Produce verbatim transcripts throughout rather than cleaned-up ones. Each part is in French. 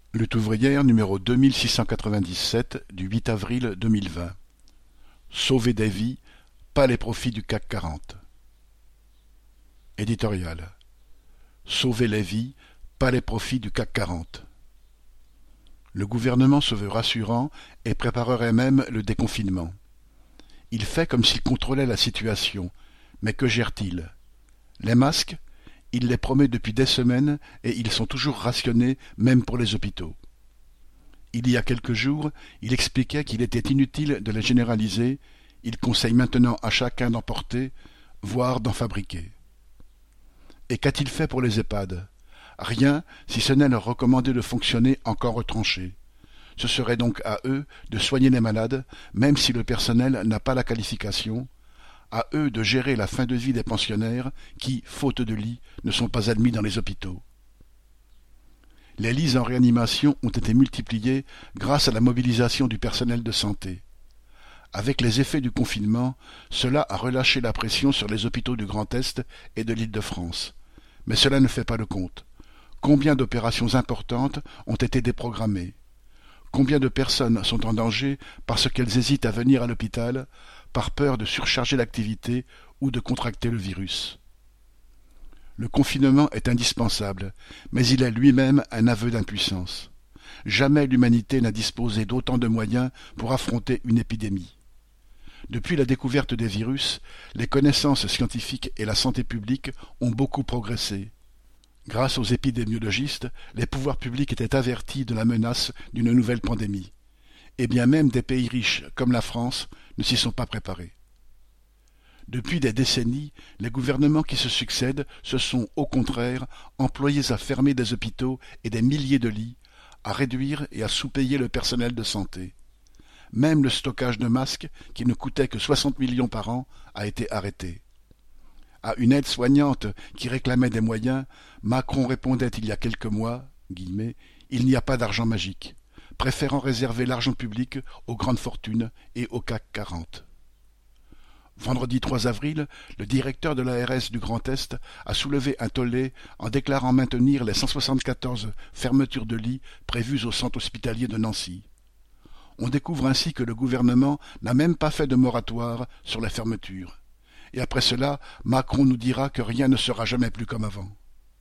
Lutte ouvrière numéro deux mille six cent quatre-vingt-dix-sept du huit avril deux mille vingt. Sauver des vies, pas les profits du C A C quarante. Éditorial. Sauver les vies, pas les profits du C A C quarante. Le gouvernement se veut rassurant et préparerait même le déconfinement. Il fait comme s'il contrôlait la situation, mais que gère-t-il? Les masques? Il les promet depuis des semaines et ils sont toujours rationnés, même pour les hôpitaux. Il y a quelques jours, il expliquait qu'il était inutile de les généraliser, il conseille maintenant à chacun d'en porter, voire d'en fabriquer. Et qu'a-t-il fait pour les EHPAD? Rien, si ce n'est leur recommander de fonctionner encore retranchés. Ce serait donc à eux de soigner les malades, même si le personnel n'a pas la qualification, à eux de gérer la fin de vie des pensionnaires qui, faute de lits, ne sont pas admis dans les hôpitaux. Les lits en réanimation ont été multipliés grâce à la mobilisation du personnel de santé. Avec les effets du confinement, cela a relâché la pression sur les hôpitaux du Grand Est et de l'Île-de-France. Mais cela ne fait pas le compte. Combien d'opérations importantes ont été déprogrammées? Combien de personnes sont en danger parce qu'elles hésitent à venir à l'hôpital, par peur de surcharger l'activité ou de contracter le virus? Le confinement est indispensable, mais il est lui-même un aveu d'impuissance. Jamais l'humanité n'a disposé d'autant de moyens pour affronter une épidémie. Depuis la découverte des virus, les connaissances scientifiques et la santé publique ont beaucoup progressé. Grâce aux épidémiologistes, les pouvoirs publics étaient avertis de la menace d'une nouvelle pandémie. Et bien même des pays riches, comme la France, ne s'y sont pas préparés. Depuis des décennies, les gouvernements qui se succèdent se sont, au contraire, employés à fermer des hôpitaux et des milliers de lits, à réduire et à sous-payer le personnel de santé. Même le stockage de masques, qui ne coûtait que soixante millions par an, a été arrêté. À une aide-soignante qui réclamait des moyens, Macron répondait il y a quelques mois, guillemets, « Il n'y a pas d'argent magique », préférant réserver l'argent public aux grandes fortunes et au C A C quarante. Vendredi trois avril, le directeur de l'A R S du Grand Est a soulevé un tollé en déclarant maintenir les cent soixante-quatorze fermetures de lits prévues au centre hospitalier de Nancy. On découvre ainsi que le gouvernement n'a même pas fait de moratoire sur les fermetures. Et après cela, Macron nous dira que rien ne sera jamais plus comme avant.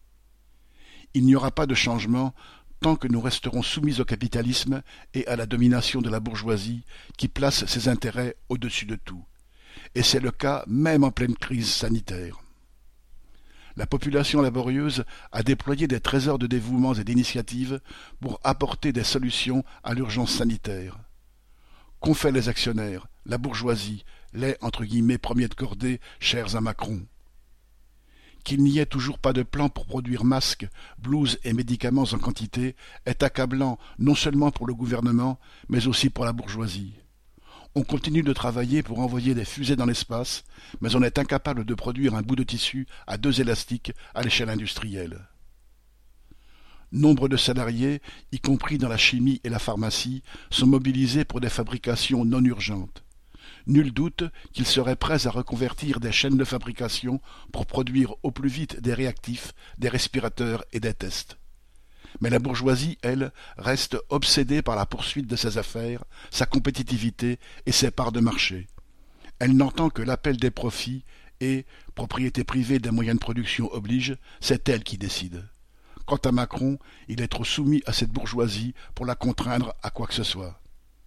Il n'y aura pas de changement tant que nous resterons soumis au capitalisme et à la domination de la bourgeoisie qui place ses intérêts au-dessus de tout. Et c'est le cas même en pleine crise sanitaire. La population laborieuse a déployé des trésors de dévouements et d'initiatives pour apporter des solutions à l'urgence sanitaire. Qu'ont fait les actionnaires, la bourgeoisie, les entre guillemets premiers de cordée chers à Macron? Qu'il n'y ait toujours pas de plan pour produire masques, blouses et médicaments en quantité est accablant non seulement pour le gouvernement, mais aussi pour la bourgeoisie. On continue de travailler pour envoyer des fusées dans l'espace, mais on est incapable de produire un bout de tissu à deux élastiques à l'échelle industrielle. Nombre de salariés, y compris dans la chimie et la pharmacie, sont mobilisés pour des fabrications non urgentes. Nul doute qu'ils seraient prêts à reconvertir des chaînes de fabrication pour produire au plus vite des réactifs, des respirateurs et des tests. Mais la bourgeoisie, elle, reste obsédée par la poursuite de ses affaires, sa compétitivité et ses parts de marché. Elle n'entend que l'appel des profits et, propriété privée des moyens de production oblige, c'est elle qui décide. Quant à Macron, il est trop soumis à cette bourgeoisie pour la contraindre à quoi que ce soit.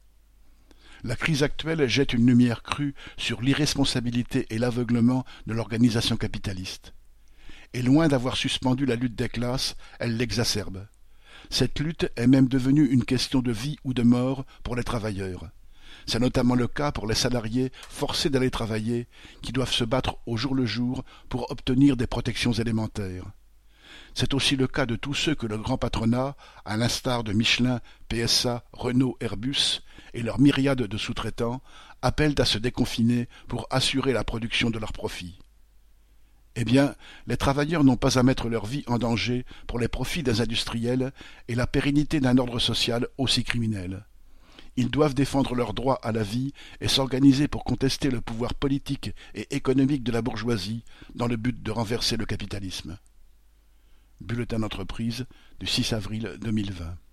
La crise actuelle jette une lumière crue sur l'irresponsabilité et l'aveuglement de l'organisation capitaliste. Et loin d'avoir suspendu la lutte des classes, elle l'exacerbe. Cette lutte est même devenue une question de vie ou de mort pour les travailleurs. C'est notamment le cas pour les salariés forcés d'aller travailler, qui doivent se battre au jour le jour pour obtenir des protections élémentaires. C'est aussi le cas de tous ceux que le grand patronat, à l'instar de Michelin, P S A, Renault, Airbus et leurs myriades de sous-traitants, appellent à se déconfiner pour assurer la production de leurs profits. Eh bien, les travailleurs n'ont pas à mettre leur vie en danger pour les profits des industriels et la pérennité d'un ordre social aussi criminel. Ils doivent défendre leur droit à la vie et s'organiser pour contester le pouvoir politique et économique de la bourgeoisie dans le but de renverser le capitalisme. Bulletin d'entreprise du six avril deux mille vingt.